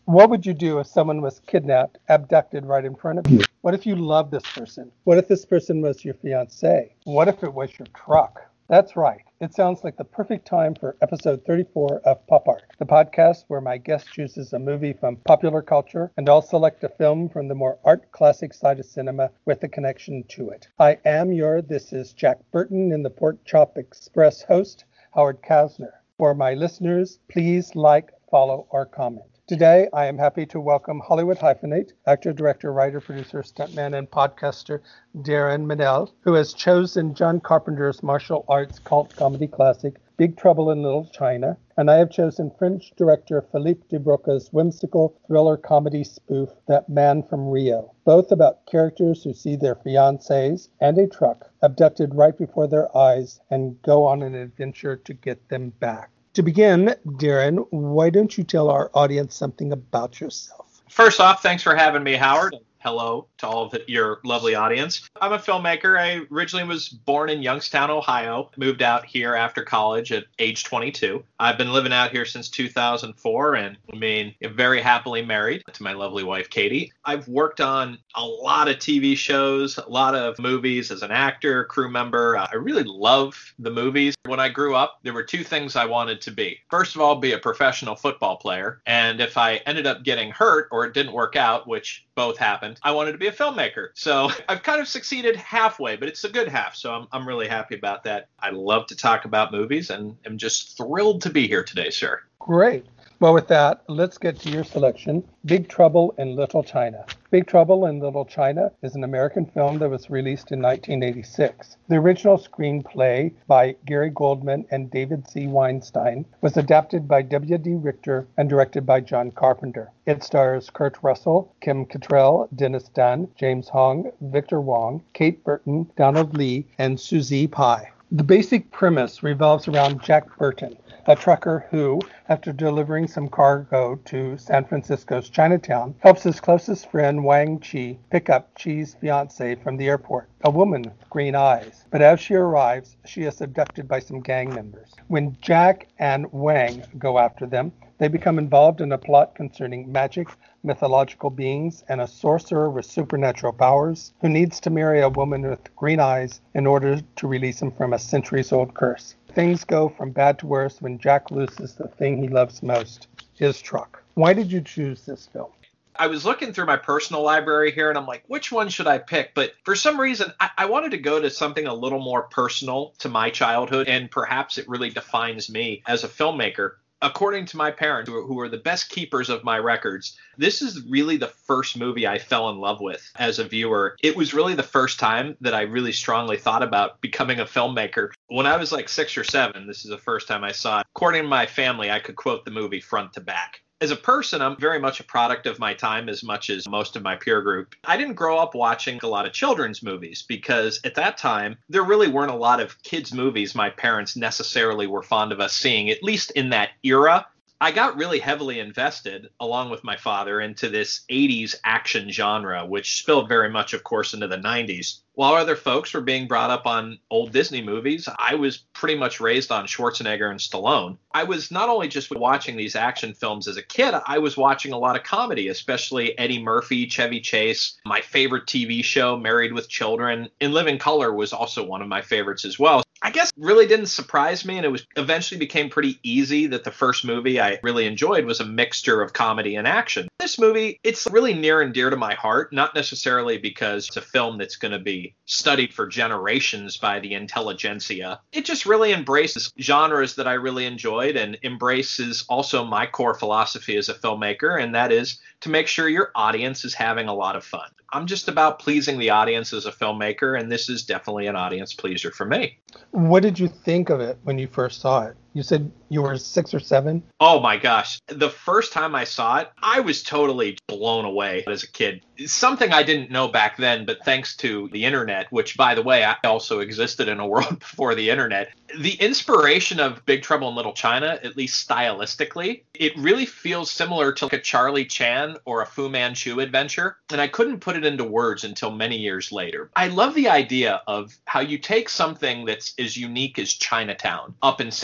What would you do if someone was kidnapped, abducted right in front of you? What if you loved this person? What if this person was your fiancé? What if it was your truck? That's right. It sounds like the perfect time for episode 34 of Pop Art, the podcast where my guest chooses a movie from popular culture and I'll select a film from the more art classic side of cinema with a connection to it. I am your This is Jack Burton in the Pork Chop Express host, Howard Kasner. For my listeners, please like, follow, or comment. Today, I am happy to welcome Hollywood hyphenate, actor, director, writer, producer, stuntman, and podcaster Darren Midell, who has chosen John Carpenter's martial arts cult comedy classic, Big Trouble in Little China, and I have chosen French director Philippe de Broca's whimsical thriller comedy spoof, That Man from Rio, both about characters who see their fiancés and a truck abducted right before their eyes and go on an adventure to get them back. To begin, Darren, why don't you tell our audience something about yourself? First off, thanks for having me, Howard. Hello to all of your lovely audience. I'm a filmmaker. I originally was born in Youngstown, Ohio. Moved out here after college at age 22. I've been living out here since 2004 and very happily married to my lovely wife, Katie. I've worked on a lot of TV shows, a lot of movies as an actor, crew member. I really love the movies. When I grew up, there were two things I wanted to be. First of all, be a professional football player. And if I ended up getting hurt or it didn't work out, which both happened, I wanted to be a filmmaker. So I've kind of succeeded halfway, but it's a good half. So I'm really happy about that. I love to talk about movies and I'm just thrilled to be here today, sir. Great. Well, with that, let's get to your selection, Big Trouble in Little China. Big Trouble in Little China is an American film that was released in 1986. The original screenplay by Gary Goldman and David C. Weinstein was adapted by W.D. Richter and directed by John Carpenter. It stars Kurt Russell, Kim Cattrall, Dennis Dunn, James Hong, Victor Wong, Kate Burton, Donald Lee, and Suzie Pye. The basic premise revolves around Jack Burton, a trucker who, after delivering some cargo to San Francisco's Chinatown, helps his closest friend Wang Chi pick up Chi's fiancée from the airport, a woman with green eyes. But as she arrives, she is abducted by some gang members. When Jack and Wang go after them, they become involved in a plot concerning magic, mythological beings, and a sorcerer with supernatural powers who needs to marry a woman with green eyes in order to release him from a centuries-old curse. Things go from bad to worse when Jack loses the thing he loves most, his truck. Why did you choose this film? I was looking through my personal library here and I'm like, which one should I pick? But for some reason, I wanted to go to something a little more personal to my childhood, and perhaps it really defines me as a filmmaker. According to my parents, who are the best keepers of my records, this is really the first movie I fell in love with as a viewer. It was really the first time that I really strongly thought about becoming a filmmaker. When I was like 6 or 7, this is the first time I saw it. According to my family, I could quote the movie front to back. As a person, I'm very much a product of my time as much as most of my peer group. I didn't grow up watching a lot of children's movies because at that time, there really weren't a lot of kids' movies my parents necessarily were fond of us seeing, at least in that era. I got really heavily invested, along with my father, into this 80s action genre, which spilled very much, of course, into the 90s. While other folks were being brought up on old Disney movies, I was pretty much raised on Schwarzenegger and Stallone. I was not only just watching these action films as a kid, I was watching a lot of comedy, especially Eddie Murphy, Chevy Chase. My favorite TV show, Married with Children, In Living Color was also one of my favorites as well. I guess it really didn't surprise me, and it was eventually became pretty easy that the first movie I really enjoyed was a mixture of comedy and action. This movie, it's really near and dear to my heart, not necessarily because it's a film that's going to be studied for generations by the intelligentsia. It just really embraces genres that I really enjoyed and embraces also my core philosophy as a filmmaker, and that is to make sure your audience is having a lot of fun. I'm just about pleasing the audience as a filmmaker, and this is definitely an audience pleaser for me. What did you think of it when you first saw it? You said you were 6 or 7? Oh my gosh. The first time I saw it, I was totally blown away as a kid. Something I didn't know back then, but thanks to the internet, which, by the way, I also existed in a world before the internet. The inspiration of Big Trouble in Little China, at least stylistically, it really feels similar to like a Charlie Chan or a Fu Manchu adventure. And I couldn't put it into words until many years later. I love the idea of how you take something that's as unique as Chinatown up in San Francisco,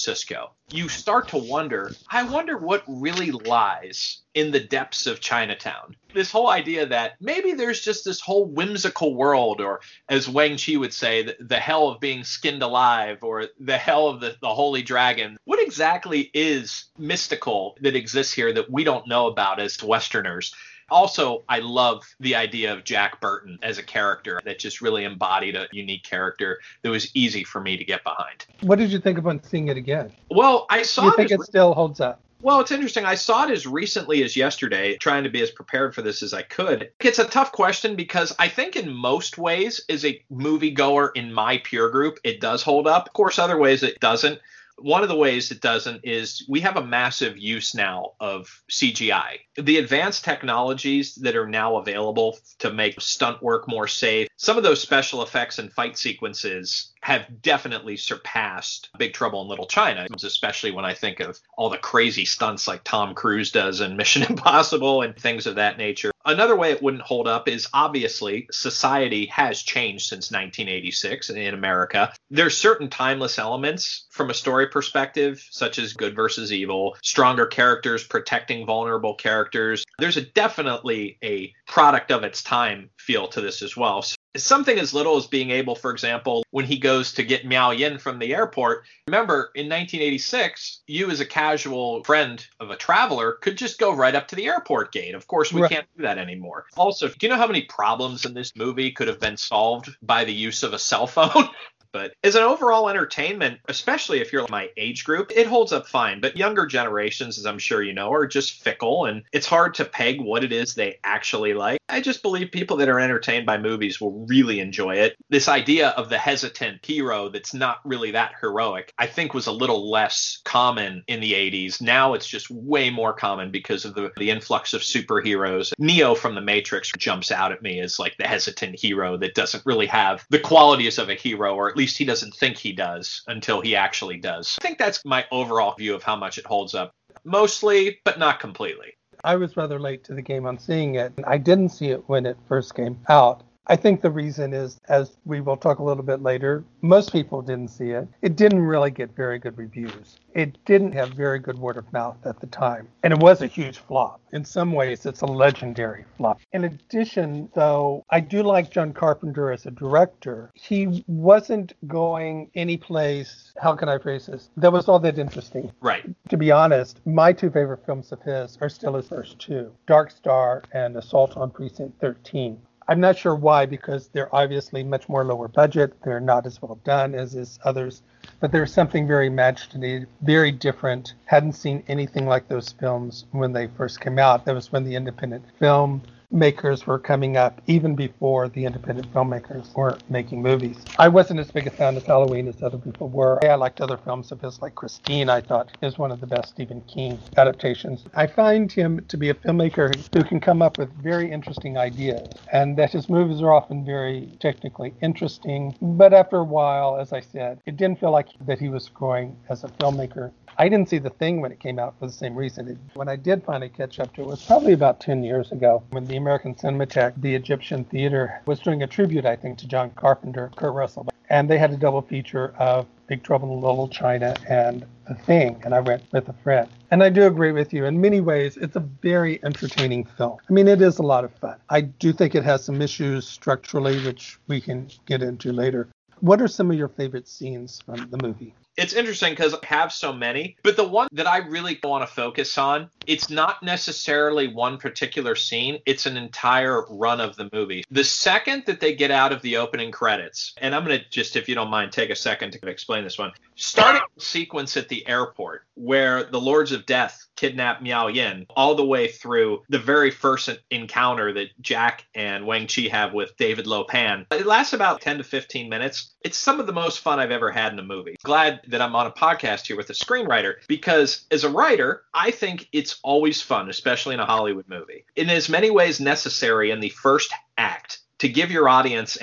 Francisco, you start to wonder, I wonder what really lies in the depths of Chinatown. This whole idea that maybe there's just this whole whimsical world, or as Wang Chi would say, the hell of being skinned alive, or the hell of the holy dragon. What exactly is mystical that exists here that we don't know about as Westerners? Also, I love the idea of Jack Burton as a character that just really embodied a unique character that was easy for me to get behind. What did you think about seeing it again? Well, I saw Do you think it still holds up? Well, it's interesting. I saw it as recently as yesterday, trying to be as prepared for this as I could. It's a tough question because I think in most ways, as a moviegoer in my peer group, it does hold up. Of course, other ways it doesn't. One of the ways it doesn't is we have a massive use now of CGI. The advanced technologies that are now available to make stunt work more safe, some of those special effects and fight sequences have definitely surpassed Big Trouble in Little China, especially when I think of all the crazy stunts like Tom Cruise does in Mission Impossible and things of that nature. Another way it wouldn't hold up is obviously society has changed since 1986 in America. There's certain timeless elements from a story perspective, such as good versus evil, stronger characters protecting vulnerable characters. There's definitely a product of its time feel to this as well. So something as little as being able, for example, when he goes to get Miao Yin from the airport, remember in 1986, you as a casual friend of a traveler could just go right up to the airport gate. Of course, we can't do that anymore. Also, do you know how many problems in this movie could have been solved by the use of a cell phone? But as an overall entertainment, especially if you're my age group, it holds up fine. But younger generations, as I'm sure you know, are just fickle, and it's hard to peg what it is they actually like. I just believe people that are entertained by movies will really enjoy it. This idea of the hesitant hero that's not really that heroic, I think was a little less common in the 80s. Now it's just way more common because of the influx of superheroes. Neo from The Matrix jumps out at me as like the hesitant hero that doesn't really have the qualities of a hero, or at least he doesn't think he does until he actually does. I think that's my overall view of how much it holds up. Mostly, but not completely. I was rather late to the game on seeing it. I didn't see it when it first came out. I think the reason is, as we will talk a little bit later, most people didn't see it. It didn't really get very good reviews. It didn't have very good word of mouth at the time. And it was a huge flop. In some ways, it's a legendary flop. In addition, though, I do like John Carpenter as a director. He wasn't going any place, how can I phrase this, that was all that interesting. Right. To be honest, my two favorite films of his are still his first two, Dark Star and Assault on Precinct 13. I'm not sure why, because they're obviously much more lower budget. They're not as well done as his others, but there's something very imaginative, very different. Hadn't seen anything like those films when they first came out. That was when the independent film makers were coming up, even before the independent filmmakers were making movies. I wasn't as big a fan of Halloween as other people were. I liked other films of his, like Christine, I thought is one of the best Stephen King adaptations. I find him to be a filmmaker who can come up with very interesting ideas, and that his movies are often very technically interesting. But after a while, as I said, it didn't feel like that he was growing as a filmmaker. I didn't see The Thing when it came out for the same reason. When I did finally catch up to it, it was probably about 10 years ago when the American Cinematheque, the Egyptian Theater, was doing a tribute, I think, to John Carpenter, Kurt Russell. And they had a double feature of Big Trouble in Little China and The Thing, and I went with a friend. And I do agree with you. In many ways, it's a very entertaining film. I mean, it is a lot of fun. I do think it has some issues structurally, which we can get into later. What are some of your favorite scenes from the movie? It's interesting because I have so many, but the one that I really want to focus on, it's not necessarily one particular scene. It's an entire run of the movie. The second that they get out of the opening credits, and I'm going to just, if you don't mind, take a second to explain this one. Starting the sequence at the airport where the Lords of Death kidnap Miao Yin, all the way through the very first encounter that Jack and Wang Chi have with David Lo Pan. It lasts about 10 to 15 minutes. It's some of the most fun I've ever had in a movie. Glad that I'm on a podcast here with a screenwriter, because as a writer, I think it's always fun, especially in a Hollywood movie, in as many ways necessary in the first act, to give your audience a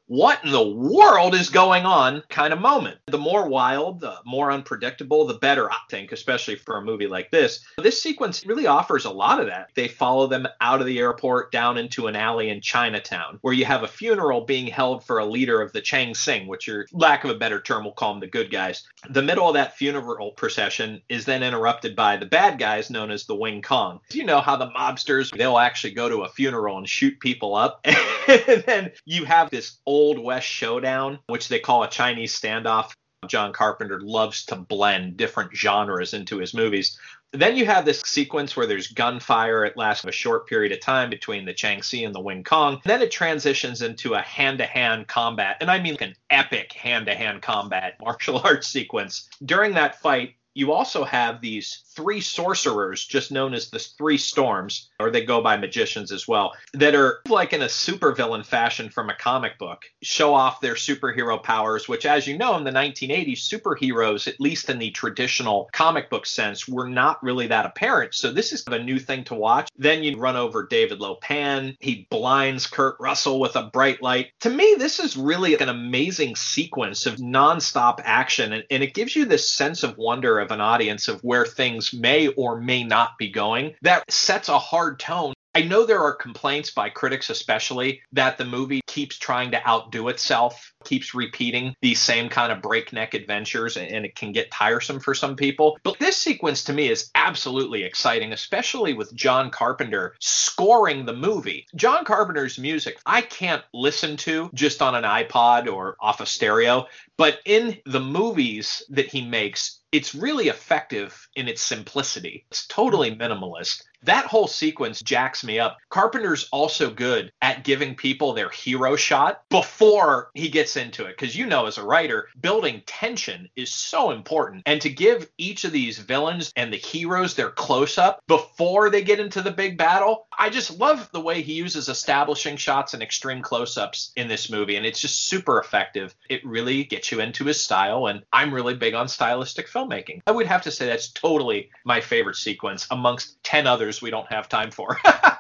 what in the world is going on kind of moment. The more wild, the more unpredictable, the better, I think, especially for a movie like this. This sequence really offers a lot of that. They follow them out of the airport down into an alley in Chinatown, where you have a funeral being held for a leader of the Chang Sing, which are, lack of a better term, we'll call them the good guys. The middle of that funeral procession is then interrupted by the bad guys known as the Wing Kong. You know how the mobsters, they'll actually go to a funeral and shoot people up. And then you have this Old West showdown, which they call a Chinese standoff. John Carpenter loves to blend different genres into his movies. Then you have this sequence where there's gunfire. It lasts a short period of time between the Changxi and the Wing Kong. Then it transitions into a hand-to-hand combat, and I mean an epic hand-to-hand combat martial arts sequence. During that fight, you also have these three sorcerers, just known as the Three Storms, or they go by magicians as well, that are like in a supervillain fashion from a comic book, show off their superhero powers, which, as you know, in the 1980s, superheroes, at least in the traditional comic book sense, were not really that apparent. So this is a new thing to watch. Then you run over David Lopan. He blinds Kurt Russell with a bright light. To me, this is really an amazing sequence of nonstop action, and it gives you this sense of wonder of an audience of where things may or may not be going. That sets a hard tone. I know there are complaints by critics especially that the movie keeps trying to outdo itself, keeps repeating these same kind of breakneck adventures, and it can get tiresome for some people. But this sequence to me is absolutely exciting, especially with John Carpenter scoring the movie. John Carpenter's music I can't listen to just on an iPod or off a stereo, but in the movies that he makes, it's really effective in its simplicity. It's totally minimalist. That whole sequence jacks me up. Carpenter's also good at giving people their hero shot before he gets into it. Because you know, as a writer, building tension is so important. And to give each of these villains and the heroes their close-up before they get into the big battle, I just love the way he uses establishing shots and extreme close-ups in this movie. And it's just super effective. It really gets you into his style. And I'm really big on stylistic filmmaking. I would have to say that's totally my favorite sequence amongst 10 others we don't have time for.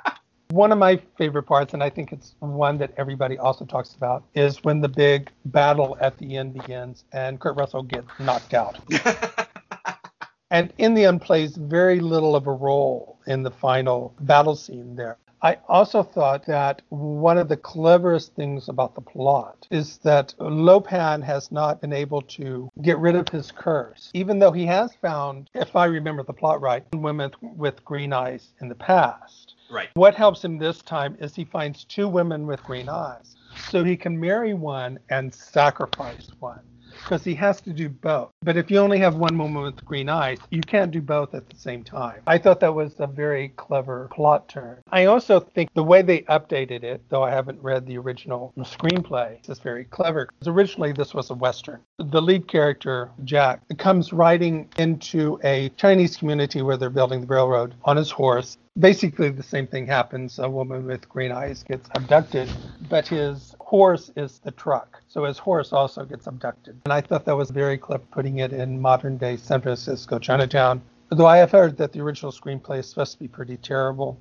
One of my favorite parts, and I think it's one that everybody also talks about, is when the big battle at the end begins and Kurt Russell gets knocked out. And in the end plays very little of a role in the final battle scene there. I also thought that one of the cleverest things about the plot is that Lopan has not been able to get rid of his curse, even though he has found, if I remember the plot right, women with green eyes in the past. Right. What helps him this time is he finds two women with green eyes, so he can marry one and sacrifice one, because he has to do both. But if you only have one woman with green eyes, you can't do both at the same time. I thought that was a very clever plot turn. I also think the way they updated it, though I haven't read the original screenplay, is very clever. Because originally this was a Western. The lead character, Jack, comes riding into a Chinese community where they're building the railroad on his horse. Basically, the same thing happens. A woman with green eyes gets abducted, but his horse is the truck. So his horse also gets abducted. And I thought that was very clever, putting it in modern-day San Francisco, Chinatown. Though I have heard that the original screenplay is supposed to be pretty terrible.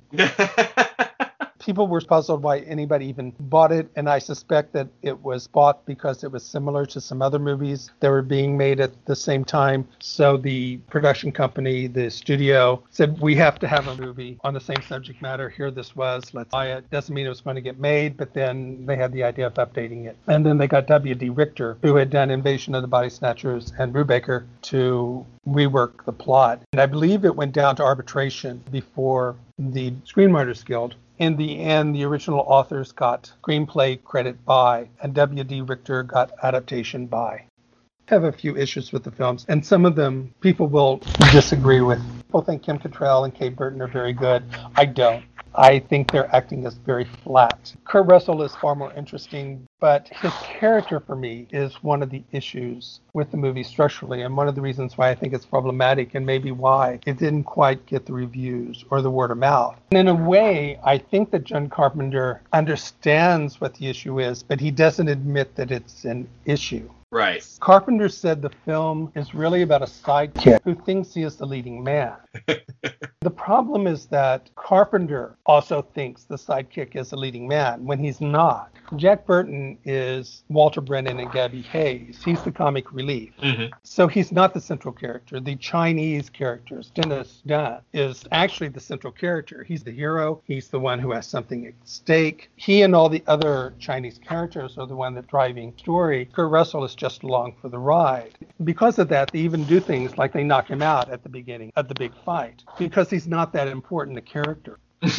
People were puzzled why anybody even bought it, and I suspect that it was bought because it was similar to some other movies that were being made at the same time. So the production company, the studio, said, we have to have a movie on the same subject matter. Here this was, let's buy it. Doesn't mean it was going to get made, but then they had the idea of updating it. And then they got W.D. Richter, who had done Invasion of the Body Snatchers and Brubaker, to rework the plot. And I believe it went down to arbitration before the Screenwriters Guild. In the end, the original authors got screenplay credit by, and W.D. Richter got adaptation by. I have a few issues with the films, and some of them people will disagree with. People think Kim Cattrall and Kate Burton are very good. I don't. I think their acting is very flat. Kurt Russell is far more interesting, but his character for me is one of the issues with the movie structurally, and one of the reasons why I think it's problematic, and maybe why it didn't quite get the reviews or the word of mouth. And in a way, I think that John Carpenter understands what the issue is, but he doesn't admit that it's an issue. Right. Carpenter said the film is really about a sidekick who thinks he is the leading man. The problem is that Carpenter also thinks the sidekick is the leading man when he's not. Jack Burton is Walter Brennan and Gabby Hayes. He's the comic relief. So he's not the central character. The Chinese characters, Dennis Dunn, is actually the central character. He's the hero. He's the one who has something at stake. He and all the other Chinese characters are the one that's driving story. Kurt Russell is just along for the ride. Because of that, they even do things like they knock him out at the beginning of the big fight because he's not that important a character.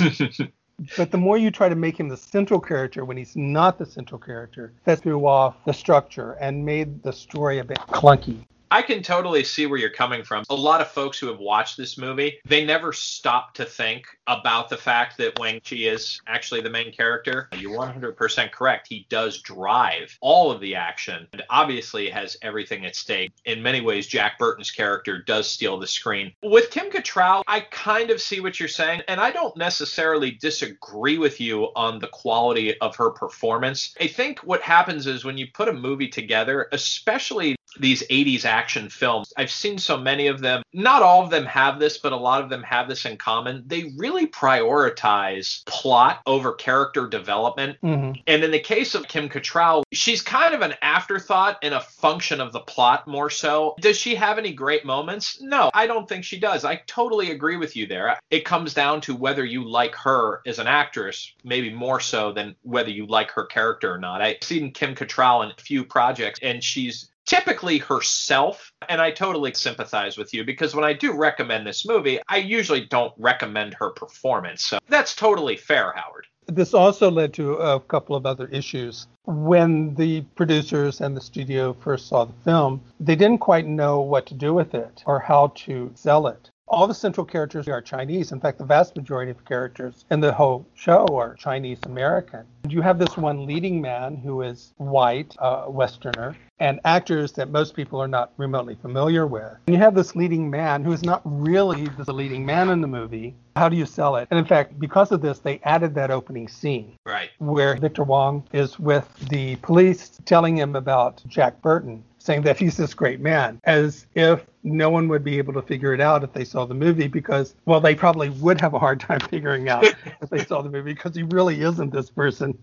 But the more you try to make him the central character when he's not the central character, that threw off the structure and made the story a bit clunky. I can totally see where you're coming from. A lot of folks who have watched this movie, they never stop to think about the fact that Wang Chi is actually the main character. You're 100% correct. He does drive all of the action and obviously has everything at stake. In many ways, Jack Burton's character does steal the screen. With Kim Cattrall, I kind of see what you're saying, and I don't necessarily disagree with you on the quality of her performance. I think what happens is when you put a movie together, especially these 80s action films, I've seen so many of them. Not all of them have this, but a lot of them have this in common. They really prioritize plot over character development. And in the case of Kim Cattrall, she's kind of an afterthought and a function of the plot more so. Does she have any great moments? No, I don't think she does. I totally agree with you there. It comes down to whether you like her as an actress, maybe more so than whether you like her character or not. I've seen Kim Cattrall in a few projects, and she's typically herself, and I totally sympathize with you because when I do recommend this movie, I usually don't recommend her performance. So that's totally fair, Howard. This also led to a couple of other issues. When the producers and the studio first saw the film, they didn't quite know what to do with it or how to sell it. All the central characters are Chinese. In fact, the vast majority of characters in the whole show are Chinese American. You have this one leading man who is white, Westerner, and actors that most people are not remotely familiar with. And you have this leading man who is not really the leading man in the movie. How do you sell it? And in fact, because of this, they added that opening scene. Right. Where Victor Wong is with the police telling him about Jack Burton, saying that he's this great man, as if no one would be able to figure it out if they saw the movie because, well, they probably would have a hard time figuring out if they saw the movie because he really isn't this person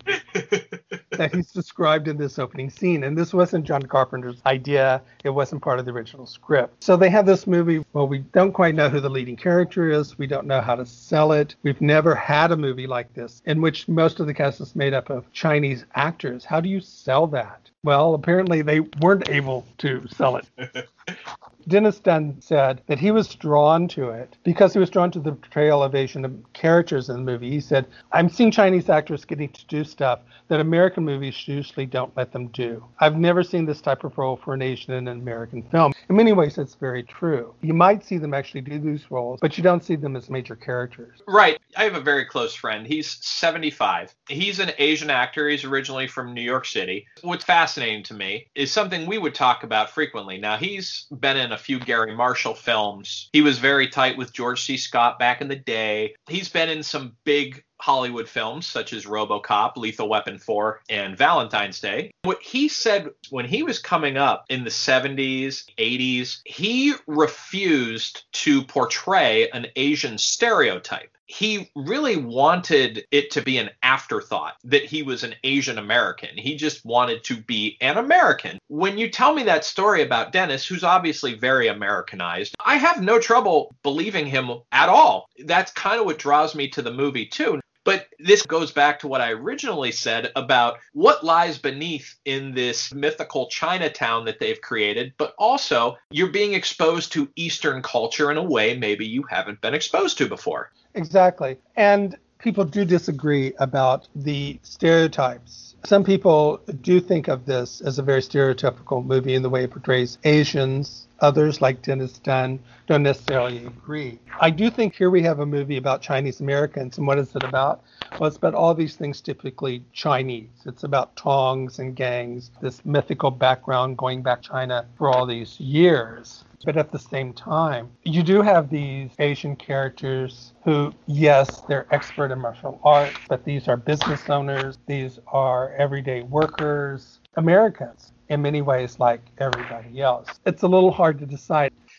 that he's described in this opening scene. And this wasn't John Carpenter's idea. It wasn't part of the original script. So they have this movie, well, we don't quite know who the leading character is. We don't know how to sell it. We've never had a movie like this in which most of the cast is made up of Chinese actors. How do you sell that? Well, apparently they weren't able to sell it. Dennis Dunn said that he was drawn to it because he was drawn to the portrayal of Asian characters in the movie. He said, I'm seeing Chinese actors getting to do stuff that American movies usually don't let them do. I've never seen this type of role for an Asian in an American film. In many ways, that's very true. You might see them actually do these roles, but you don't see them as major characters. Right. I have a very close friend. He's 75. He's an Asian actor. He's originally from New York City. What's fascinating to me is something we would talk about frequently. Now, he's been in a few Gary Marshall films. He was very tight with George C. Scott back in the day. He's been in some big Hollywood films such as RoboCop, Lethal Weapon 4, and Valentine's Day. What he said when he was coming up in the 70s, 80s, he refused to portray an Asian stereotype. He really wanted it to be an afterthought that he was an Asian American. He just wanted to be an American. When you tell me that story about Dennis, who's obviously very Americanized, I have no trouble believing him at all. That's kind of what draws me to the movie too. But this goes back to what I originally said about what lies beneath in this mythical Chinatown that they've created, but also you're being exposed to Eastern culture in a way maybe you haven't been exposed to before. Exactly. And people do disagree about the stereotypes. Some people do think of this as a very stereotypical movie in the way it portrays Asians. Others, like Dennis Dunn, don't necessarily agree. I do think here we have a movie about Chinese Americans. And what is it about? Well, it's about all these things typically Chinese. It's about tongs and gangs, this mythical background going back China for all these years. But at the same time, you do have these Asian characters who, yes, they're expert in martial arts, but these are business owners. These are everyday workers, Americans, in many ways like everybody else. It's a little hard to decide.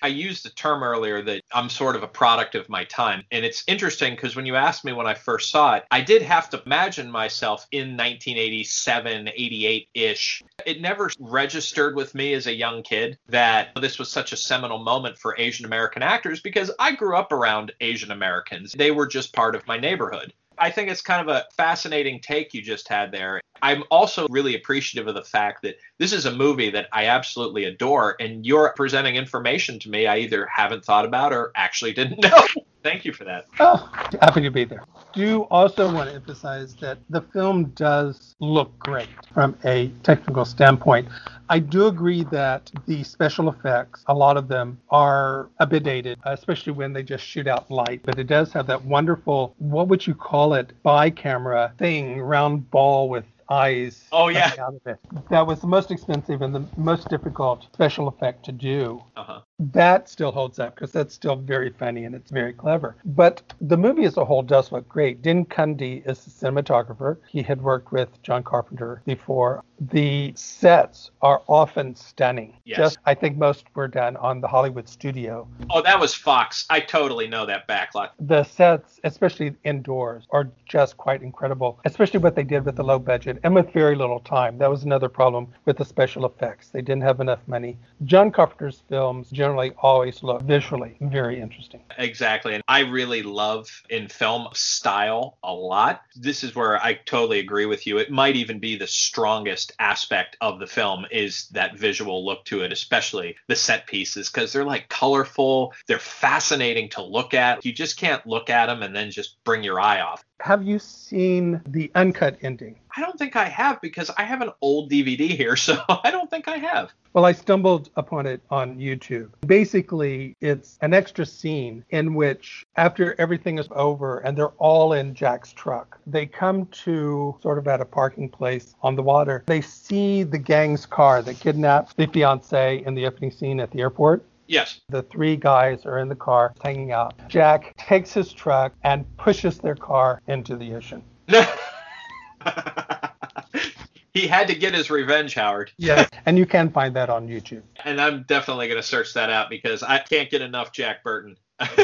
I used the term earlier that I'm sort of a product of my time. And it's interesting because when you asked me when I first saw it, I did have to imagine myself in 1987, 88-ish. It never registered with me as a young kid that this was such a seminal moment for Asian American actors because I grew up around Asian Americans. They were just part of my neighborhood. I think it's kind of a fascinating take you just had there. I'm also really appreciative of the fact that this is a movie that I absolutely adore, and you're presenting information to me I either haven't thought about or actually didn't know. Thank you for that. Oh, happy to be there. Do also want to emphasize that the film does look great from a technical standpoint. I do agree that the special effects, a lot of them are a bit dated, especially when they just shoot out light. But it does have that wonderful, what would you call it, bi-camera thing, round ball with eyes. Oh, yeah. Out of it. That was the most expensive and the most difficult special effect to do. Uh-huh. That still holds up because that's still very funny and it's very clever. But the movie as a whole does look great. Din Kundi is the cinematographer. He had worked with John Carpenter before. The sets are often stunning. Yes. I think most were done on the Hollywood studio. Oh, that was Fox. I totally know that backlot. The sets, especially indoors, are just quite incredible, especially what they did with the low budget and with very little time. That was another problem with the special effects. They didn't have enough money. John Carpenter's films generally always look visually very interesting. Exactly. And I really love in film style a lot. This is where I totally agree with you. It might even be the strongest aspect of the film is that visual look to it, especially the set pieces, because they're like colorful. They're fascinating to look at. You just can't look at them and then just bring your eye off. Have you seen the uncut ending? I don't think I have because I have an old DVD here, so I don't think I have. Well, I stumbled upon it on YouTube. Basically, it's an extra scene in which after everything is over and they're all in Jack's truck, they come to sort of at a parking place on the water. They see the gang's car that kidnapped the fiance in the opening scene at the airport. Yes. The three guys are in the car hanging out. Jack takes his truck and pushes their car into the ocean. He had to get his revenge, Howard. Yes, and you can find that on YouTube. And I'm definitely going to search that out because I can't get enough Jack Burton.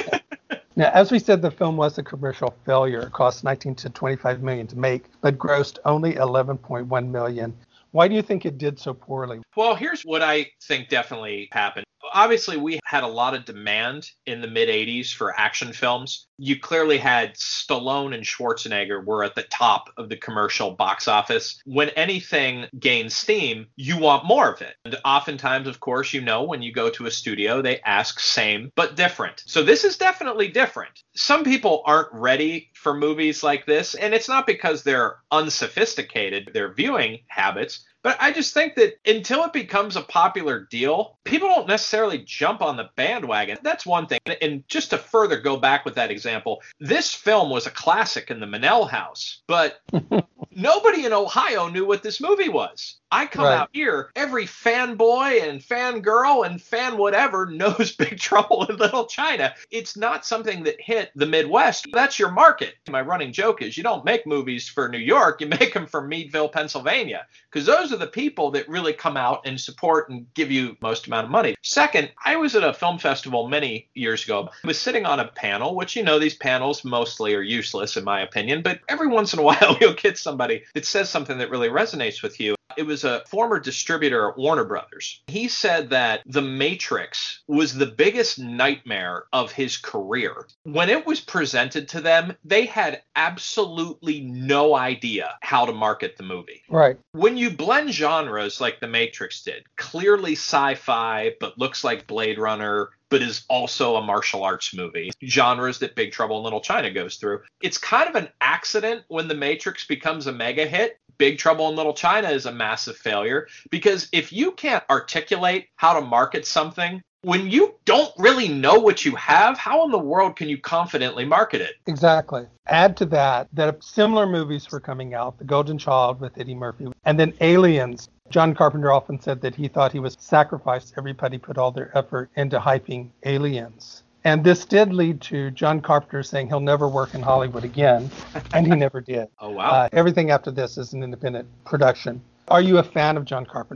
Now, as we said, the film was a commercial failure. It cost $19 to $25 million to make, but grossed only $11.1 million. Why do you think it did so poorly? Well, here's what I think definitely happened. Obviously, we had a lot of demand in the mid-'80s for action films. You clearly had Stallone and Schwarzenegger were at the top of the commercial box office. When anything gains steam, you want more of it. And oftentimes, of course, you know, when you go to a studio, they ask same but different. So this is definitely different. Some people aren't ready for movies like this, and it's not because they're unsophisticated, their viewing habits. But I just think that until it becomes a popular deal, people don't necessarily jump on the bandwagon. That's one thing. And just to further go back with that example, this film was a classic in the Manel house, but nobody in Ohio knew what this movie was. I come out here, every fanboy and fangirl and fan whatever knows Big Trouble in Little China. It's not something that hit the Midwest. That's your market. My running joke is you don't make movies for New York, you make them for Meadville, Pennsylvania, because those are the people that really come out and support and give you most amount of money. Second, I was at a film festival many years ago. I was sitting on a panel, which, you know, these panels mostly are useless in my opinion, but every once in a while you'll get somebody that says something that really resonates with you. It was a former distributor at Warner Brothers. He said that The Matrix was the biggest nightmare of his career. When it was presented to them, they had absolutely no idea how to market the movie. Right. When you blend genres like The Matrix did, clearly sci-fi, but looks like Blade Runner, but is also a martial arts movie, genres that Big Trouble in Little China goes through. It's kind of an accident when The Matrix becomes a mega hit. Big Trouble in Little China is a massive failure because if you can't articulate how to market something, when you don't really know what you have, how in the world can you confidently market it? Exactly. Add to that similar movies were coming out, The Golden Child with Eddie Murphy, and then Aliens. John Carpenter often said that he thought he was sacrificed. Everybody put all their effort into hyping Aliens. And this did lead to John Carpenter saying he'll never work in Hollywood again, and he never did. Oh, wow. Everything after this is an independent production. Are you a fan of John Carpenter?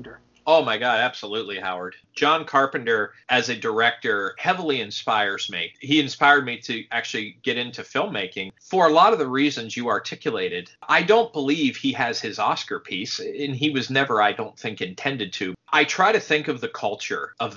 Oh my God, absolutely, Howard. John Carpenter as a director heavily inspires me. He inspired me to actually get into filmmaking for a lot of the reasons you articulated. I don't believe he has his Oscar piece, and he was never, I don't think, intended to. I try to think of the culture of the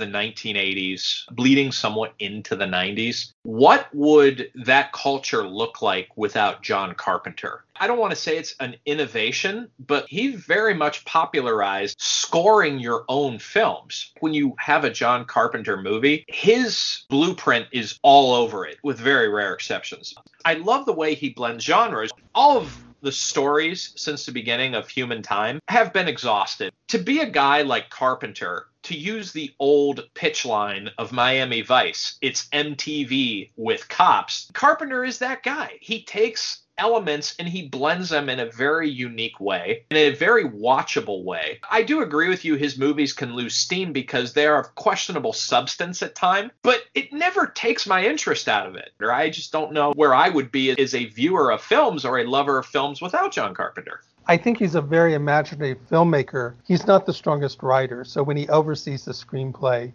1980s bleeding somewhat into the 90s. What would that culture look like without John Carpenter? I don't want to say it's an innovation, but he very much popularized scoring your own films. When you have a John Carpenter movie, his blueprint is all over it, with very rare exceptions. I love the way he blends genres. All of the stories since the beginning of human time have been exhausted. To be a guy like Carpenter, to use the old pitch line of Miami Vice, it's MTV with cops. Carpenter is that guy. He takes elements and he blends them in a very unique way, in a very watchable way. I do agree with you, his movies can lose steam because they are of questionable substance at times, but it never takes my interest out of it. Or I just don't know where I would be as a viewer of films or a lover of films without John Carpenter. I think he's a very imaginative filmmaker. He's not the strongest writer, so when he oversees the screenplay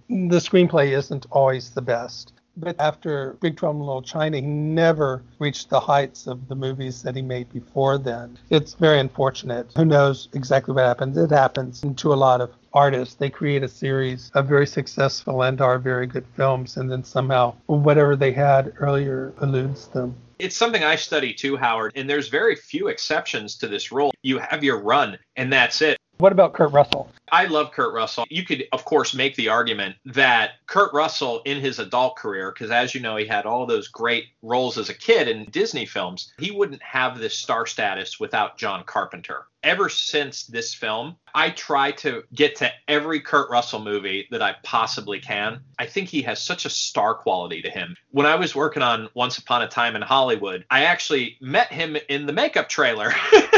isn't always the best. But after Big Trouble in Little China, he never reached the heights of the movies that he made before then. It's very unfortunate. Who knows exactly what happens? It happens to a lot of artists. They create a series of very successful and are very good films, and then somehow whatever they had earlier eludes them. It's something I study too, Howard, and there's very few exceptions to this rule. You have your run, and that's it. What about Kurt Russell? I love Kurt Russell. You could, of course, make the argument that Kurt Russell in his adult career, because as you know, he had all those great roles as a kid in Disney films, he wouldn't have this star status without John Carpenter. Ever since this film, I try to get to every Kurt Russell movie that I possibly can. I think he has such a star quality to him. When I was working on Once Upon a Time in Hollywood, I actually met him in the makeup trailer.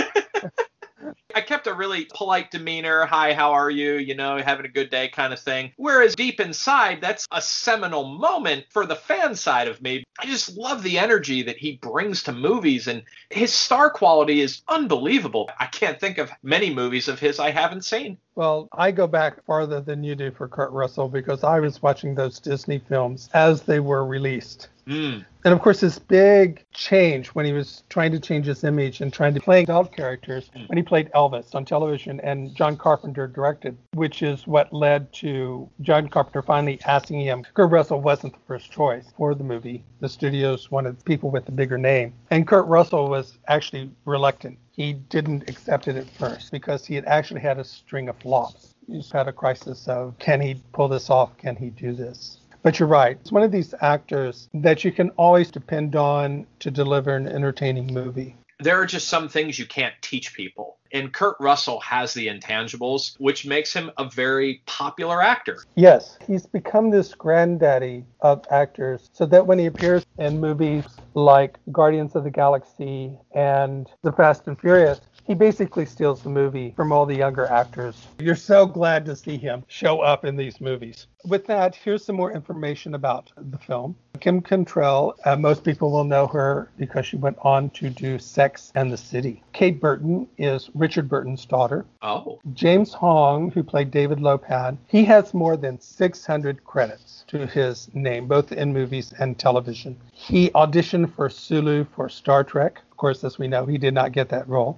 I kept a really polite demeanor. Hi, how are you? You know, having a good day kind of thing. Whereas deep inside, that's a seminal moment for the fan side of me. I just love the energy that he brings to movies, and his star quality is unbelievable. I can't think of many movies of his I haven't seen. Well, I go back farther than you do for Kurt Russell because I was watching those Disney films as they were released. And of course, this big change when he was trying to change his image and trying to play adult characters when he played Elvis on television and John Carpenter directed, which is what led to John Carpenter finally asking him. Kurt Russell wasn't the first choice for the movie. The studios wanted people with a bigger name. And Kurt Russell was actually reluctant. He didn't accept it at first because he had actually had a string of flops. He's had a crisis of, can he pull this off? Can he do this? But you're right. It's one of these actors that you can always depend on to deliver an entertaining movie. There are just some things you can't teach people. And Kurt Russell has the intangibles, which makes him a very popular actor. Yes, he's become this granddaddy of actors, so that when he appears in movies like Guardians of the Galaxy and The Fast and Furious, he basically steals the movie from all the younger actors. You're so glad to see him show up in these movies. With that, here's some more information about the film. Kim Cattrall, most people will know her because she went on to do Sex and the City. Kate Burton is Richard Burton's daughter. Oh. James Hong, who played David Lopan, he has more than 600 credits to his name, both in movies and television. He auditioned for Sulu for Star Trek. Of course, as we know, he did not get that role.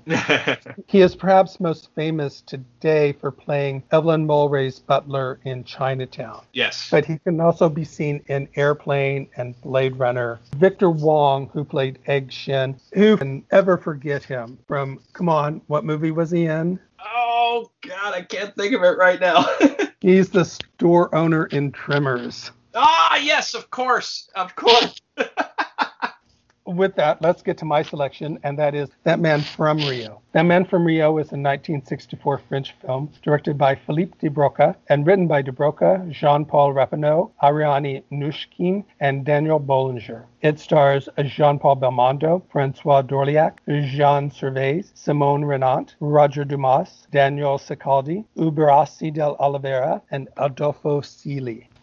He is perhaps most famous today for playing Evelyn Mulwray's butler in Chinatown. Yes. But he can also be seen in Airplane and Blade Runner. Victor Wong, who played Egg Shen, who can ever forget him from, come on, what movie was he in? Oh, God, I can't think of it right now. He's the store owner in Tremors. Ah, yes, of course. Of course. With that, let's get to my selection, and that is That Man from Rio. That Man from Rio is a 1964 French film directed by Philippe de Broca and written by de Broca, Jean-Paul Rappeneau, Ariane Nouchkine, and Daniel Bollinger. It stars Jean-Paul Belmondo, Francois Dorliac, Jean Servais, Simone Renant, Roger Dumas, Daniel Sicaldi, Uberasi del Oliveira, and Adolfo Celi.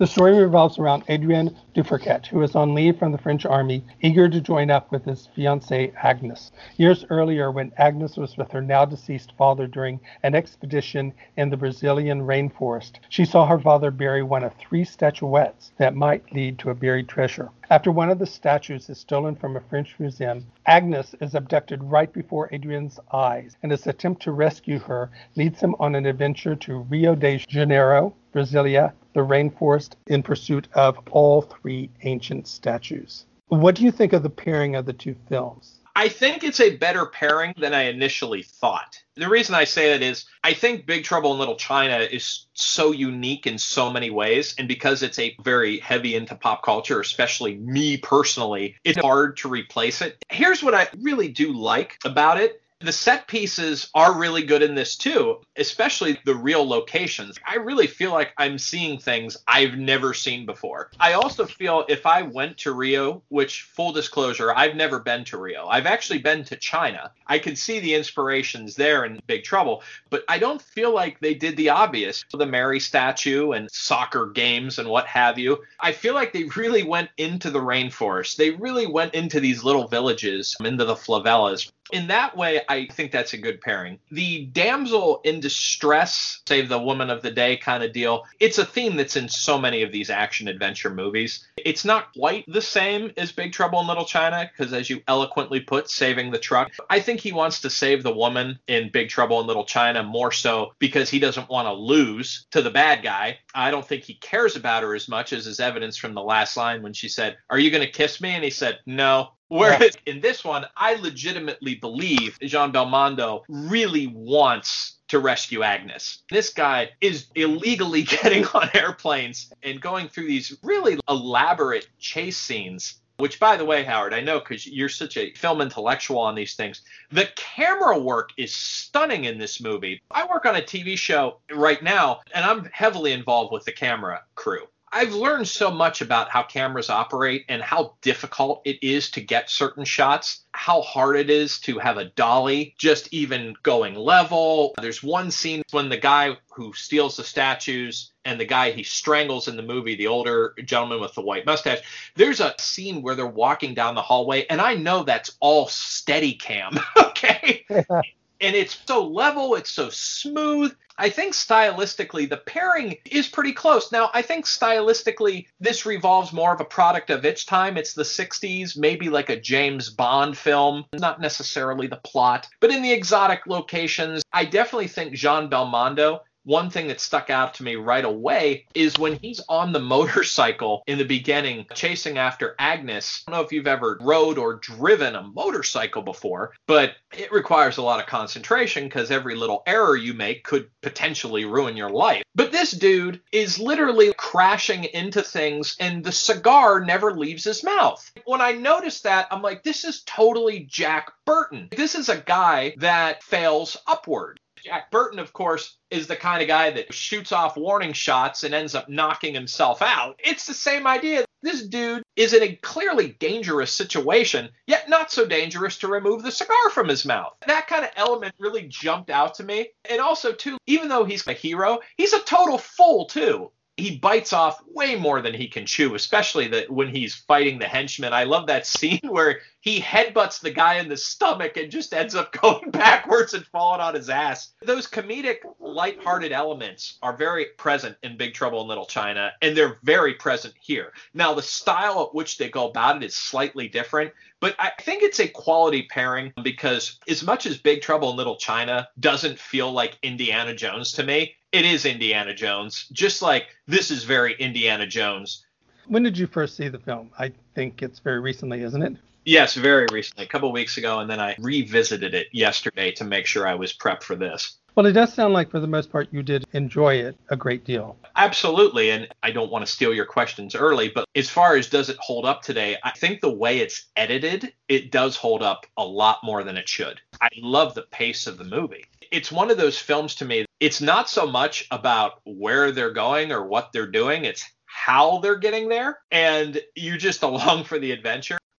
The story revolves around Adrien Dufourchet, who is on leave from the French army, eager to join up with his fiancée Agnes. Years earlier, when Agnes was with her now-deceased father during an expedition in the Brazilian rainforest, she saw her father bury one of 3 statuettes that might lead to a buried treasure. After one of the statues is stolen from a French museum, Agnes is abducted right before Adrien's eyes, and his attempt to rescue her leads him on an adventure to Rio de Janeiro, Brasilia, the rainforest, in pursuit of all 3 ancient statues. What do you think of the pairing of the 2 films? I think it's a better pairing than I initially thought. The reason I say that is I think Big Trouble in Little China is so unique in so many ways. And because it's a very heavy into pop culture, especially me personally, it's hard to replace it. Here's what I really do like about it. The set pieces are really good in this too, especially the real locations. I really feel like I'm seeing things I've never seen before. I also feel if I went to Rio, which full disclosure, I've never been to Rio. I've actually been to China. I could see the inspirations there in Big Trouble, but I don't feel like they did the obvious. The Mary statue and soccer games and what have you. I feel like they really went into the rainforest. They really went into these little villages, into the favelas. In that way, I think that's a good pairing. The damsel in distress, save the woman of the day kind of deal, it's a theme that's in so many of these action-adventure movies. It's not quite the same as Big Trouble in Little China, because as you eloquently put, saving the truck. I think he wants to save the woman in Big Trouble in Little China more so because he doesn't want to lose to the bad guy. I don't think he cares about her as much as is evidence from the last line when she said, "Are you going to kiss me?" And he said, "No." Whereas in this one, I legitimately believe Jean Belmondo really wants to rescue Agnes. This guy is illegally getting on airplanes and going through these really elaborate chase scenes. Which, by the way, Howard, I know because you're such a film intellectual on these things. The camera work is stunning in this movie. I work on a TV show right now, and I'm heavily involved with the camera crew. I've learned so much about how cameras operate and how difficult it is to get certain shots, how hard it is to have a dolly just even going level. There's one scene when the guy who steals the statues and the guy he strangles in the movie, the older gentleman with the white mustache, there's a scene where they're walking down the hallway, and I know that's all steady cam, okay? And it's so level, it's so smooth. I think stylistically, the pairing is pretty close. Now, I think stylistically, this revolves more of a product of its time. It's the 60s, maybe like a James Bond film, not necessarily the plot. But in the exotic locations, I definitely think Jean Belmondo, one thing that stuck out to me right away is when he's on the motorcycle in the beginning chasing after Agnes. I don't know if you've ever rode or driven a motorcycle before, but it requires a lot of concentration because every little error you make could potentially ruin your life. But this dude is literally crashing into things and the cigar never leaves his mouth. When I noticed that, I'm like, this is totally Jack Burton. This is a guy that fails upward. Jack Burton, of course, is the kind of guy that shoots off warning shots and ends up knocking himself out. It's the same idea. This dude is in a clearly dangerous situation, yet not so dangerous to remove the cigar from his mouth. That kind of element really jumped out to me. And also, too, even though he's a hero, he's a total fool, too. He bites off way more than he can chew, especially when he's fighting the henchman. I love that scene where he headbutts the guy in the stomach and just ends up going backwards and falling on his ass. Those comedic, lighthearted elements are very present in Big Trouble in Little China, and they're very present here. Now, the style at which they go about it is slightly different, but I think it's a quality pairing because as much as Big Trouble in Little China doesn't feel like Indiana Jones to me, it is Indiana Jones, just like this is very Indiana Jones. When did you first see the film? I think it's very recently, isn't it? Yes, very recently, a couple of weeks ago, and then I revisited it yesterday to make sure I was prepped for this. Well, it does sound like for the most part you did enjoy it a great deal. Absolutely, and I don't want to steal your questions early, but as far as does it hold up today, I think the way it's edited, it does hold up a lot more than it should. I love the pace of the movie. It's one of those films to me, it's not so much about where they're going or what they're doing, it's how they're getting there, and you're just along for the adventure.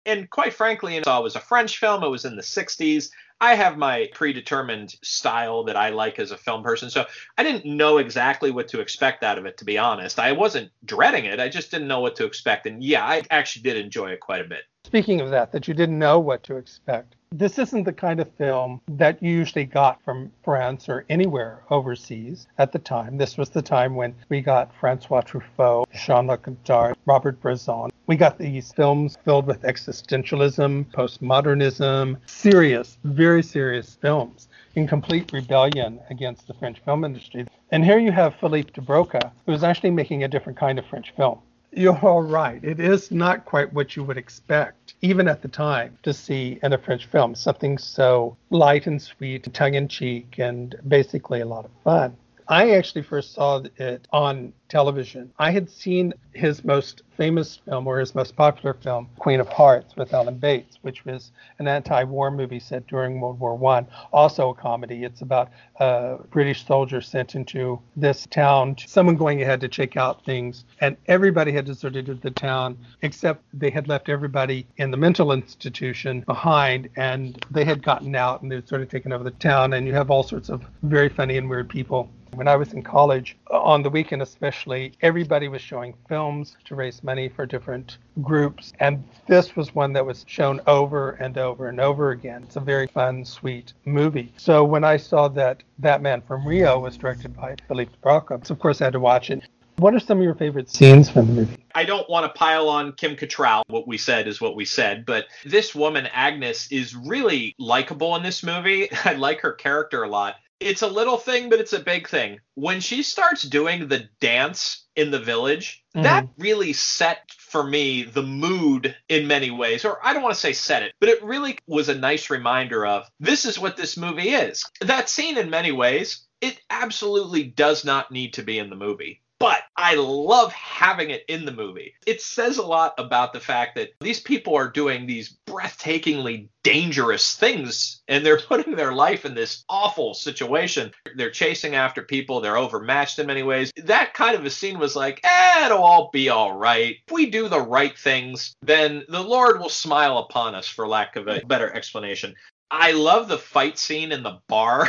And quite frankly, it was a French film. It was in the 60s. I have my predetermined style that I like as a film person. So I didn't know exactly what to expect out of it, to be honest. I wasn't dreading it. I just didn't know what to expect. And yeah, I actually did enjoy it quite a bit. Speaking of that you didn't know what to expect. This isn't the kind of film that you usually got from France or anywhere overseas at the time. This was the time when we got Francois Truffaut, Jean-Luc Godard, Robert Bresson. We got these films filled with existentialism, postmodernism, serious, very serious films in complete rebellion against the French film industry. And here you have Philippe de Broca, who is actually making a different kind of French film. You're all right. It is not quite what you would expect, even at the time, to see in a French film. Something so light and sweet, tongue-in-cheek, and basically a lot of fun. I actually first saw it on television. I had seen his most famous film, or his most popular film, Queen of Hearts, with Ellen Bates, which was an anti-war movie set during World War I, also a comedy. It's about a British soldier sent into this town, someone going ahead to check out things, and everybody had deserted the town, except they had left everybody in the mental institution behind, and they had gotten out, and they had sort of taken over the town, and you have all sorts of very funny and weird people. When I was in college, on the weekend especially, everybody was showing films to raise money for different groups. And this was one that was shown over and over and over again. It's a very fun, sweet movie. So when I saw that Batman from Rio was directed by Philippe de Broca, of course I had to watch it. What are some of your favorite scenes from the movie? I don't want to pile on Kim Cattrall. What we said is what we said. But this woman, Agnes, is really likable in this movie. I like her character a lot. It's a little thing, but it's a big thing. When she starts doing the dance in the village, that really set for me the mood in many ways. Or I don't want to say set it, but it really was a nice reminder of this is what this movie is. That scene in many ways, it absolutely does not need to be in the movie. But I love having it in the movie. It says a lot about the fact that these people are doing these breathtakingly dangerous things, and they're putting their life in this awful situation. They're chasing after people. They're overmatched in many ways. That kind of a scene was like, it'll all be all right. If we do the right things, then the Lord will smile upon us, for lack of a better explanation. I love the fight scene in the bar.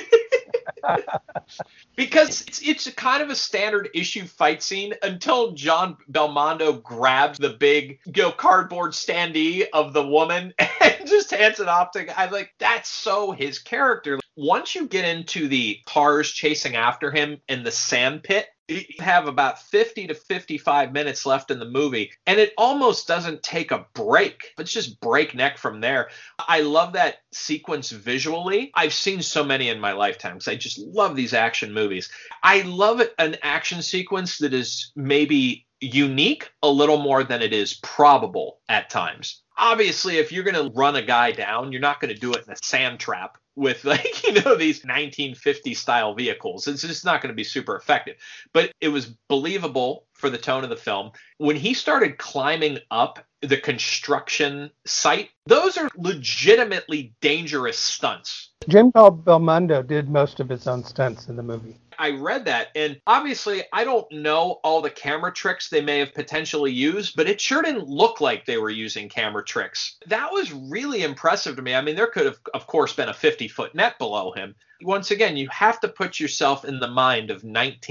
Because it's a kind of a standard issue fight scene until John Belmondo grabs the big cardboard standee of the woman and just hands it off to. I'm like, that's so his character. Once you get into the cars chasing after him in the sand pit, you have about 50 to 55 minutes left in the movie, and it almost doesn't take a break. It's just breakneck from there. I love that sequence visually. I've seen so many in my lifetime because I just love these action movies. I love an action sequence that is maybe unique a little more than it is probable at times. Obviously, if you're going to run a guy down, you're not going to do it in a sand trap with these 1950 style vehicles. It's just not going to be super effective. But it was believable for the tone of the film. When he started climbing up the construction site, those are legitimately dangerous stunts. James Belmondo did most of his own stunts in the movie. I read that, and obviously I don't know all the camera tricks they may have potentially used, but it sure didn't look like they were using camera tricks. That was really impressive to me. I mean, there could have, of course, been a 50-foot net below him. Once again, you have to put yourself in the mind of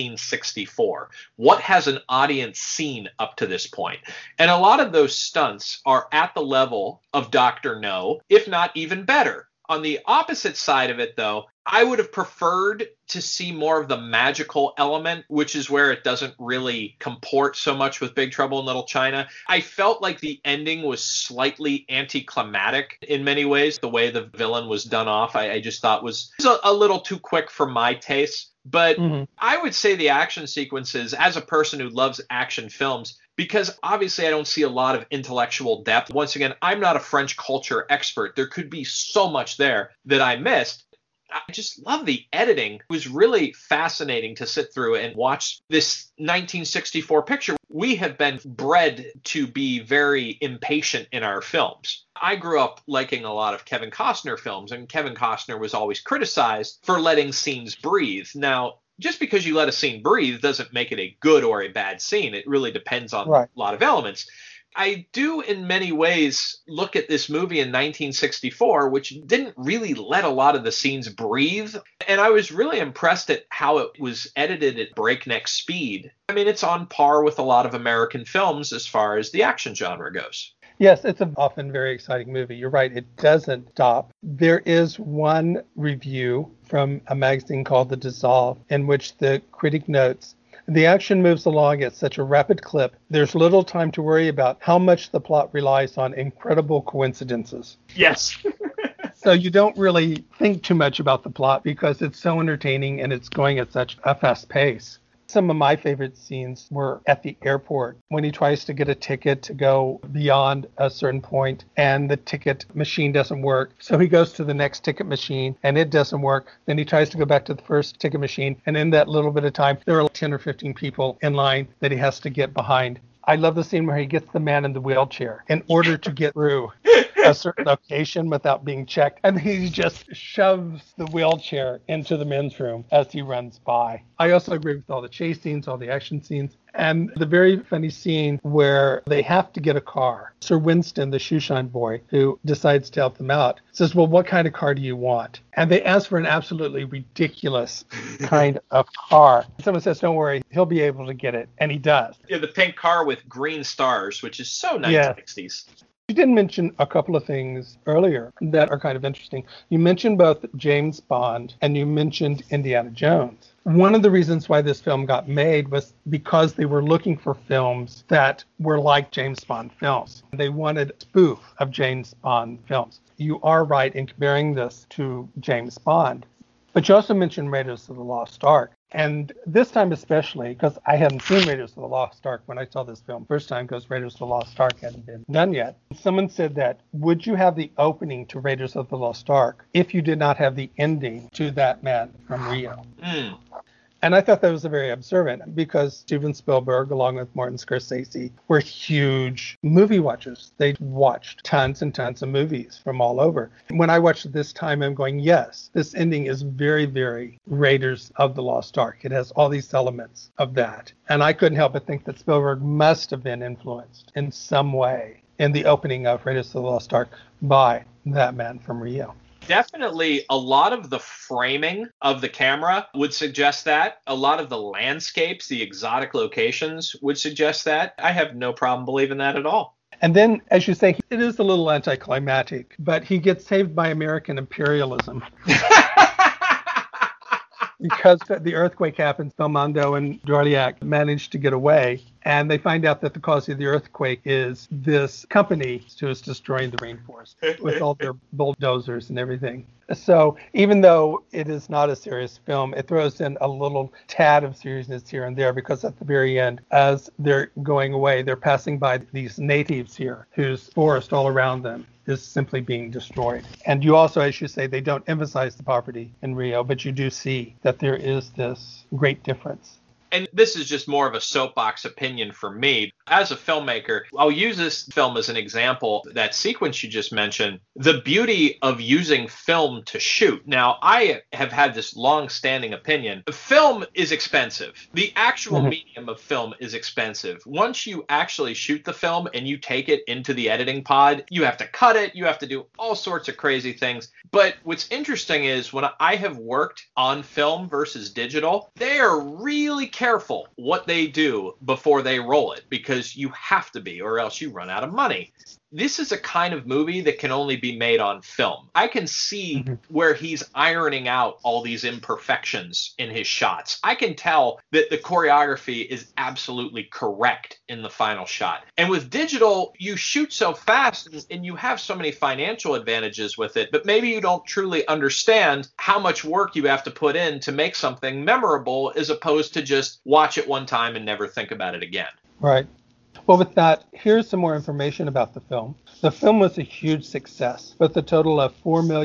1964. What has an audience seen up to this point? And a lot of those stunts are at the level of Dr. No, if not even better. On the opposite side of it, though, I would have preferred to see more of the magical element, which is where it doesn't really comport so much with Big Trouble in Little China. I felt like the ending was slightly anticlimactic in many ways. The way the villain was done off, I just thought was a little too quick for my taste. But I would say the action sequences, as a person who loves action films, because obviously I don't see a lot of intellectual depth. Once again, I'm not a French culture expert. There could be so much there that I missed. I just love the editing. It was really fascinating to sit through and watch this 1964 picture. We have been bred to be very impatient in our films. I grew up liking a lot of Kevin Costner films, and Kevin Costner was always criticized for letting scenes breathe. Now, just because you let a scene breathe doesn't make it a good or a bad scene. It really depends on a lot of elements. I do, in many ways, look at this movie in 1964, which didn't really let a lot of the scenes breathe. And I was really impressed at how it was edited at breakneck speed. I mean, it's on par with a lot of American films as far as the action genre goes. Yes, it's an often very exciting movie. You're right, it doesn't stop. There is one review from a magazine called The Dissolve in which the critic notes, the action moves along at such a rapid clip, there's little time to worry about how much the plot relies on incredible coincidences. Yes. So you don't really think too much about the plot because it's so entertaining and it's going at such a fast pace. Some of my favorite scenes were at the airport when he tries to get a ticket to go beyond a certain point and the ticket machine doesn't work. So he goes to the next ticket machine and it doesn't work. Then he tries to go back to the first ticket machine. And in that little bit of time, there are 10 or 15 people in line that he has to get behind. I love the scene where he gets the man in the wheelchair in order to get through a certain location without being checked. And he just shoves the wheelchair into the men's room as he runs by. I also agree with all the chase scenes, all the action scenes, and the very funny scene where they have to get a car. Sir Winston, the shoeshine boy, who decides to help them out, says, well, what kind of car do you want? And they ask for an absolutely ridiculous kind of car. Someone says, don't worry, he'll be able to get it. And he does. Yeah, the pink car with green stars, which is so 1960s. Yes. You did mention a couple of things earlier that are kind of interesting. You mentioned both James Bond and you mentioned Indiana Jones. One of the reasons why this film got made was because they were looking for films that were like James Bond films. They wanted a spoof of James Bond films. You are right in comparing this to James Bond. But you also mentioned Raiders of the Lost Ark. And this time especially, because I hadn't seen Raiders of the Lost Ark when I saw this film first time, because Raiders of the Lost Ark hadn't been done yet. Someone said that, would you have the opening to Raiders of the Lost Ark if you did not have the ending to That Man from Rio? And I thought that was very observant because Steven Spielberg, along with Martin Scorsese, were huge movie watchers. They watched tons and tons of movies from all over. When I watched it this time, I'm going, yes, this ending is very, very Raiders of the Lost Ark. It has all these elements of that. And I couldn't help but think that Spielberg must have been influenced in some way in the opening of Raiders of the Lost Ark by That Man from Rio. Definitely a lot of the framing of the camera would suggest that. A lot of the landscapes, the exotic locations would suggest that. I have no problem believing that at all. And then, as you say, it is a little anticlimactic, but he gets saved by American imperialism. Because the earthquake happens, Belmondo and Dorliac manage to get away, and they find out that the cause of the earthquake is this company who is destroying the rainforest with all their bulldozers and everything. So even though it is not a serious film, it throws in a little tad of seriousness here and there, because at the very end, as they're going away, they're passing by these natives here whose forest all around them is simply being destroyed. And you also, as you say, they don't emphasize the poverty in Rio, but you do see that there is this great difference. And this is just more of a soapbox opinion for me. As a filmmaker, I'll use this film as an example. That sequence you just mentioned, the beauty of using film to shoot. Now, I have had this long-standing opinion. Film is expensive. The actual medium of film is expensive. Once you actually shoot the film and you take it into the editing pod, you have to cut it. You have to do all sorts of crazy things. But what's interesting is when I have worked on film versus digital, they are really careful what they do before they roll it, because you have to be, or else you run out of money. This is a kind of movie that can only be made on film. I can see where he's ironing out all these imperfections in his shots. I can tell that the choreography is absolutely correct in the final shot. And with digital, you shoot so fast and you have so many financial advantages with it, but maybe you don't truly understand how much work you have to put in to make something memorable, as opposed to just watch it one time and never think about it again. Right. Well, with that, here's some more information about the film. The film was a huge success, with a total of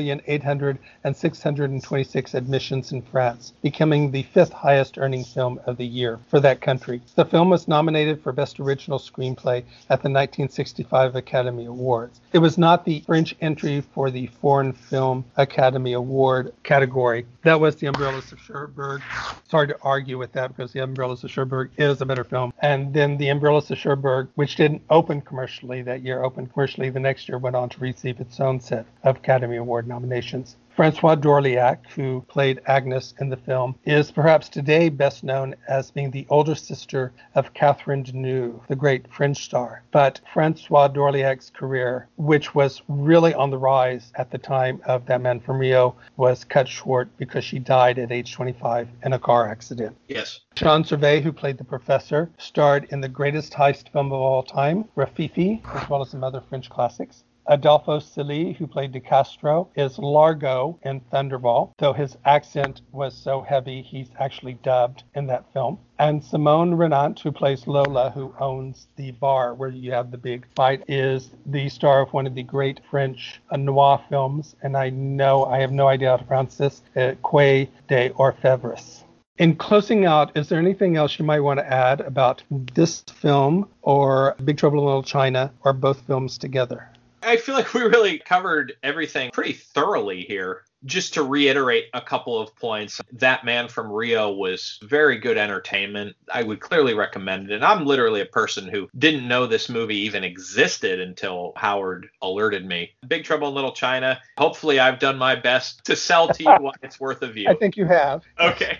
4,800,626 admissions in France, becoming the fifth highest earning film of the year for that country. The film was nominated for Best Original Screenplay at the 1965 Academy Awards. It was not the French entry for the Foreign Film Academy Award category. That was The Umbrellas of Cherbourg. Sorry to argue with that, because The Umbrellas of Cherbourg is a better film. And then The Umbrellas of Cherbourg Petersburg, which didn't open commercially that year, opened commercially the next year, went on to receive its own set of Academy Award nominations. Francois d'Orléac, who played Agnes in the film, is perhaps today best known as being the older sister of Catherine Deneuve, the great French star. But Francois d'Orléac's career, which was really on the rise at the time of That Man from Rio, was cut short because she died at age 25 in a car accident. Yes. Jean Servais, who played the professor, starred in the greatest heist film of all time, Rafifi, as well as some other French classics. Adolfo Celi, who played De Castro, is Largo in Thunderball, though his accent was so heavy he's actually dubbed in that film. And Simone Renant, who plays Lola, who owns the bar where you have the big fight, is the star of one of the great French noir films, and I have no idea how to pronounce this, Quai des Orfèvres. In closing out, is there anything else you might want to add about this film or Big Trouble in Little China, or both films together? I feel like we really covered everything pretty thoroughly here. Just to reiterate a couple of points, That Man from Rio was very good entertainment. I would clearly recommend it. And I'm literally a person who didn't know this movie even existed until Howard alerted me. Big Trouble in Little China. Hopefully I've done my best to sell to you why it's worth a view. I think you have. Okay.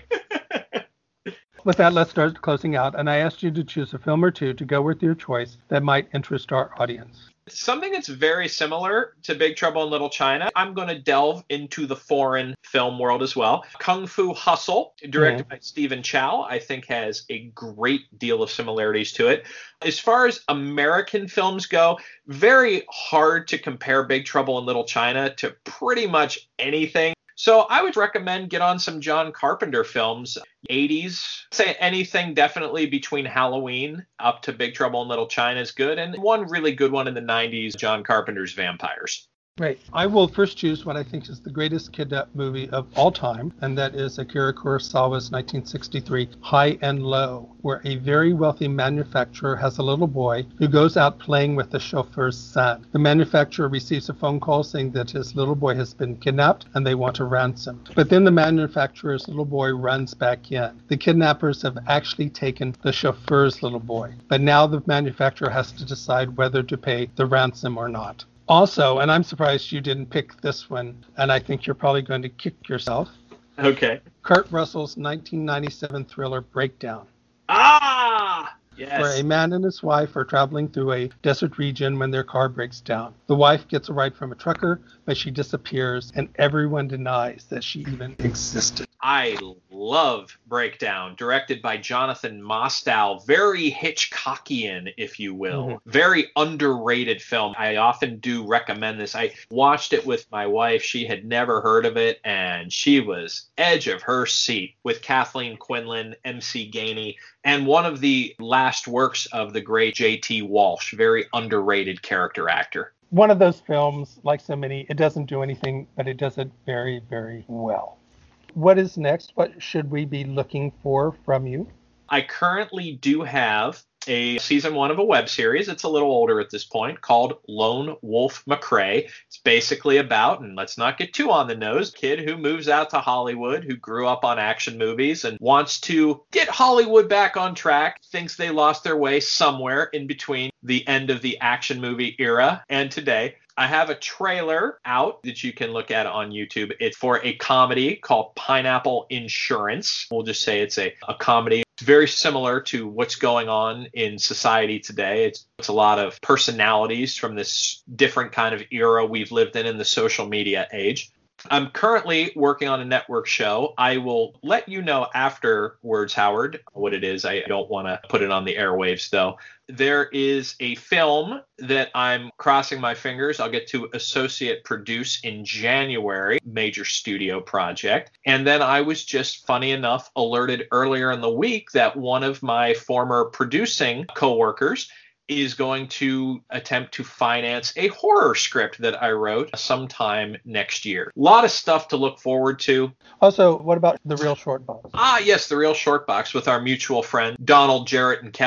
With that, let's start closing out. And I asked you to choose a film or two to go with your choice that might interest our audience. Something that's very similar to Big Trouble in Little China. I'm going to delve into the foreign film world as well. Kung Fu Hustle, directed by Stephen Chow, I think has a great deal of similarities to it. As far as American films go, very hard to compare Big Trouble in Little China to pretty much anything. So I would recommend get on some John Carpenter films, 80s. Say anything definitely between Halloween up to Big Trouble in Little China is good. And one really good one in the 90s, John Carpenter's Vampires. Great. I will first choose what I think is the greatest kidnap movie of all time, and that is Akira Kurosawa's 1963 High and Low, where a very wealthy manufacturer has a little boy who goes out playing with the chauffeur's son. The manufacturer receives a phone call saying that his little boy has been kidnapped and they want a ransom. But then the manufacturer's little boy runs back in. The kidnappers have actually taken the chauffeur's little boy, but now the manufacturer has to decide whether to pay the ransom or not. Also, and I'm surprised you didn't pick this one, and I think you're probably going to kick yourself. Okay. Kurt Russell's 1997 thriller Breakdown. Ah! Yes. Where a man and his wife are traveling through a desert region when their car breaks down. The wife gets a ride from a trucker, but she disappears, and everyone denies that she even existed. I love Breakdown, directed by Jonathan Mostow. Very Hitchcockian, if you will. Mm-hmm. Very underrated film. I often do recommend this. I watched it with my wife. She had never heard of it, and she was edge of her seat with Kathleen Quinlan, MC Gainey, and one of the last works of the great J.T. Walsh. Very underrated character actor. One of those films, like so many, it doesn't do anything, but it does it very, very well. What is next? What should we be looking for from you? I currently do have a season 1 of a web series. It's a little older at this point, called Lone Wolf McCrae. It's basically about, and let's not get too on the nose, a kid who moves out to Hollywood, who grew up on action movies and wants to get Hollywood back on track, thinks they lost their way somewhere in between the end of the action movie era and today. I have a trailer out that you can look at on YouTube. It's for a comedy called Pineapple Insurance. We'll just say it's a comedy. It's very similar to what's going on in society today. It's a lot of personalities from this different kind of era we've lived in the social media age. I'm currently working on a network show. I will let you know afterwards, Howard, what it is. I don't want to put it on the airwaves, though. There is a film that I'm crossing my fingers I'll get to associate produce in January, major studio project. And then I was just, funny enough, alerted earlier in the week that one of my former producing coworkers is going to attempt to finance a horror script that I wrote sometime next year. A lot of stuff to look forward to. Also, what about The Real Short Box? Yes, The Real Short Box with our mutual friend, Donald, Jarrett, and Kevin.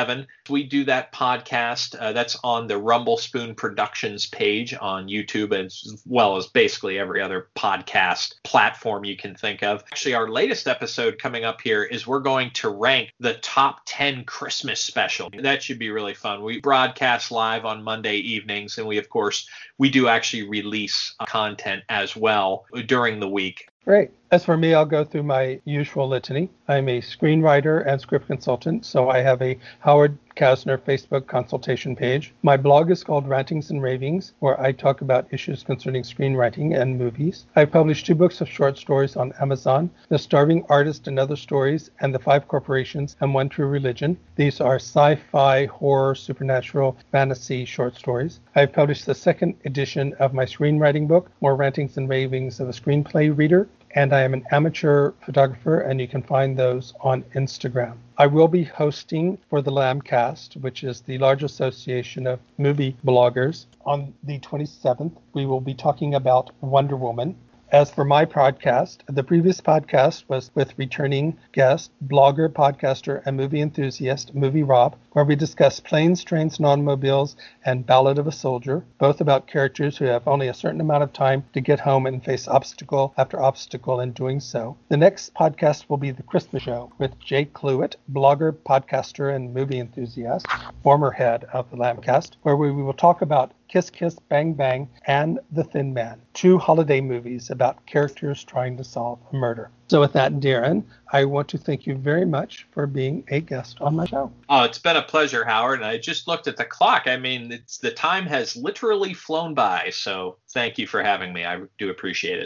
We do that podcast. That's on the Rumble Spoon Productions page on YouTube, as well as basically every other podcast platform you can think of. Actually, our latest episode coming up here is we're going to rank the top 10 Christmas special. That should be really fun. We broadcast live on Monday evenings, and we do actually release content as well during the week. Great. As for me, I'll go through my usual litany. I'm a screenwriter and script consultant, so I have a Howard Kasner Facebook consultation page. My blog is called Rantings and Ravings, where I talk about issues concerning screenwriting and movies. I've published 2 books of short stories on Amazon, The Starving Artist and Other Stories, and The 5 Corporations and One True Religion. These are sci-fi, horror, supernatural, fantasy short stories. I've published the 2nd edition of my screenwriting book, More Rantings and Ravings of a Screenplay Reader, and I am an amateur photographer, and you can find those on Instagram. I will be hosting for the Lambcast, which is the large association of movie bloggers. On the 27th, we will be talking about Wonder Woman. As for my podcast, the previous podcast was with returning guest, blogger, podcaster, and movie enthusiast, Movie Rob, where we discuss Planes, Trains, and Automobiles and Ballad of a Soldier, both about characters who have only a certain amount of time to get home and face obstacle after obstacle in doing so. The next podcast will be The Christmas Show with Jake Cluett, blogger, podcaster, and movie enthusiast, former head of the Lambcast, where we will talk about Kiss Kiss Bang Bang and The Thin Man, 2 holiday movies about characters trying to solve a murder. So with that, Darren, I want to thank you very much for being a guest on my show. Oh, it's been a pleasure, Howard. And I just looked at the clock. I mean, the time has literally flown by. So thank you for having me. I do appreciate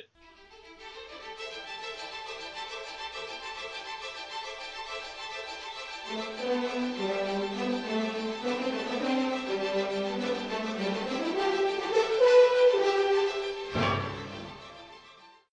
it.